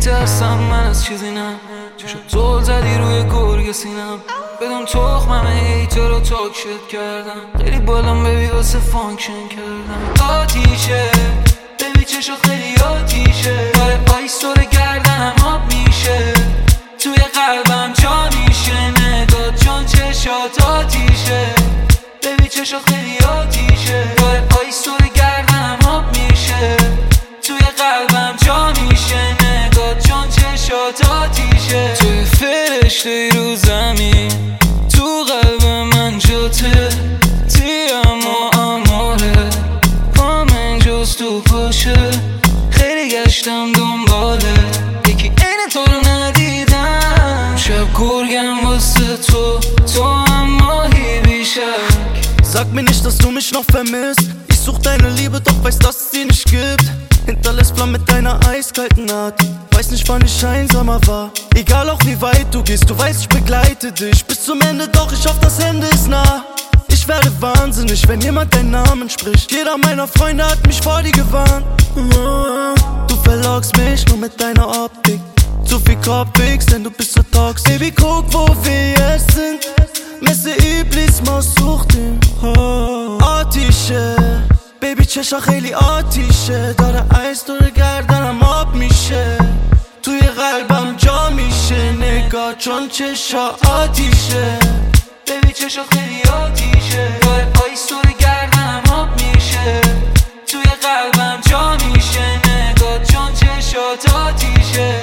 میترسم من از چیزی نه، چشم زل زدی روی گرگ سینم، بدون تخمم ایتا رو تاکشت کردم، خیلی بالام ببی واسه فانکشن کردم. آتیشه ببی چشات خیلی آتیشه، داره آیس دور گردنم آب میشه، توی قلبم جا میشه نگات چون چشات آتیشه. ببی چشات خیلی آتیشه، داره آیس دور گردنم آب میشه، توی قلبم جا میشه نگات چون چشات آتیشه. توی فرشته رو زمین تو قلب من جاته، تیم و اماره پامن جز تو پاشه، خیلی گشتم دنباله یکی این تو رو ندیدم. شب گرگم واسه تو هم ماهی بیشک. Sag mir nicht, dass du mich noch vermisst. Ich such deine Liebe, doch weiß, dass es sie nicht gibt. Hinterlässt Flammen mit deiner eiskalten Art. Weiß nicht, wann ich einsamer war. Egal auch wie weit du gehst, du weißt, ich begleite dich bis zum Ende, doch ich hoffe, das Ende ist nah. Ich werde wahnsinnig, wenn jemand deinen Namen spricht. Jeder meiner Freunde hat mich vor dir gewarnt. Du verlockst mich nur mit deiner Optik. Zu viel Kopfwix, denn du bist so toxisch. Baby, guck, wo wir jetzt sind. مثل ابلیس ما سوختیم. آتیشه بیبی چشا خیلی آتیشه، داره ایس دور گردنم آب میشه، توی قلبم جا میشه نگاه چون چشا آتیشه. بیبی چشا خیلی آتیشه، داره آیس دور گردنم آب میشه، توی قلبم جا میشه نگاه چون چشات آتیشه.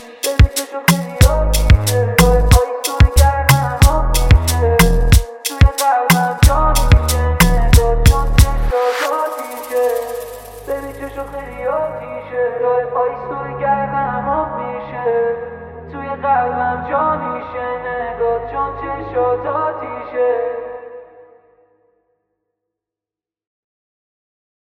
خیلی آتیشه، داره آیس دور گردنم آب میشه، توی قلبم جا میشه نگاه چون چشات آتیشه.